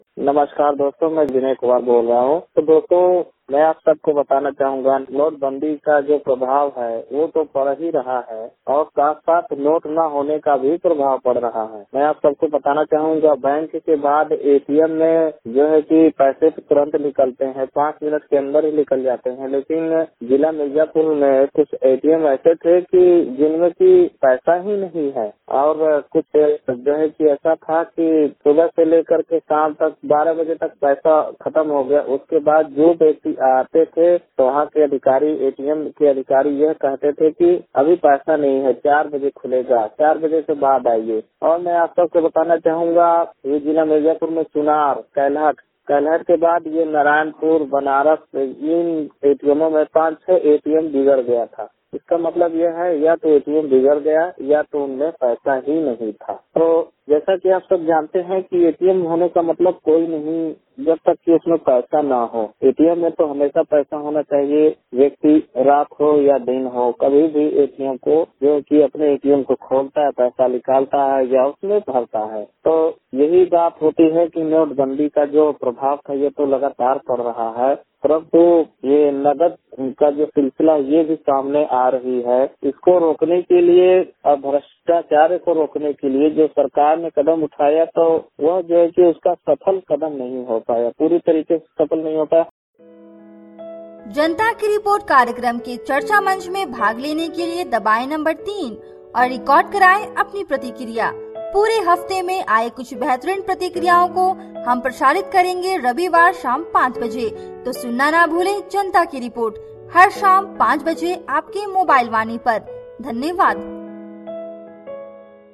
नमस्कार दोस्तों, मैं विनय कुमार बोल रहा हूँ। तो दोस्तों, मैं आप सबको बताना चाहूँगा, नोटबंदी का जो प्रभाव है वो तो पड़ ही रहा है और साथ साथ नोट न होने का भी प्रभाव पड़ रहा है। मैं आप सबको बताना चाहूँगा, बैंक के बाद एटीएम में जो है कि पैसे तुरंत निकलते हैं, 5 मिनट के अंदर ही निकल जाते हैं। लेकिन जिला मिर्जापुर में कुछ एटीएम ऐसे थे कि जिनमें की पैसा ही नहीं है और कुछ जो है कि ऐसा था कि सुबह से लेकर के शाम तक 12 बजे तक पैसा खत्म हो गया। उसके बाद जो व्यक्ति आते थे तो वहाँ के अधिकारी, एटीएम के अधिकारी यह कहते थे कि अभी पैसा नहीं है, 4 बजे खुलेगा, 4 बजे से बाद आइए। और मैं आप सबको बताना चाहूँगा, ये जिला मिर्जापुर में चुनार, कैलहट के बाद ये नारायणपुर, बनारस, इन एटीएमों में 5-6 एटीएम बिगड़ गया था। इसका मतलब यह है, या तो एटीएम बिगड़ गया या तो उनमें पैसा ही नहीं था। तो जैसा कि आप सब जानते हैं कि एटीएम होने का मतलब कोई नहीं जब तक कि उसमें पैसा ना हो। एटीएम में तो हमेशा पैसा होना चाहिए, व्यक्ति रात हो या दिन हो, कभी भी एटीएम को जो कि अपने एटीएम को खोलता है, पैसा निकालता है या उसमें भरता है। तो यही बात होती है कि नोटबंदी का जो प्रभाव था ये तो लगातार पड़ रहा है, परंतु ये नकद का जो सिलसिला ये भी सामने आ रही है। इसको रोकने के लिए और भ्रष्टाचार को रोकने के लिए जो सरकार ने कदम उठाया, तो वह जो है कि उसका सफल कदम नहीं हो पाया, पूरी तरीके से सफल नहीं हो पाया। जनता की रिपोर्ट कार्यक्रम के चर्चा मंच में भाग लेने के लिए दबाएं नंबर 3 और रिकॉर्ड कराएं अपनी प्रतिक्रिया। पूरे हफ्ते में आए कुछ बेहतरीन प्रतिक्रियाओं को हम प्रसारित करेंगे रविवार शाम 5 बजे। तो सुनना ना भूलें जनता की रिपोर्ट हर शाम 5 बजे आपके मोबाइल वाणी पर। धन्यवाद।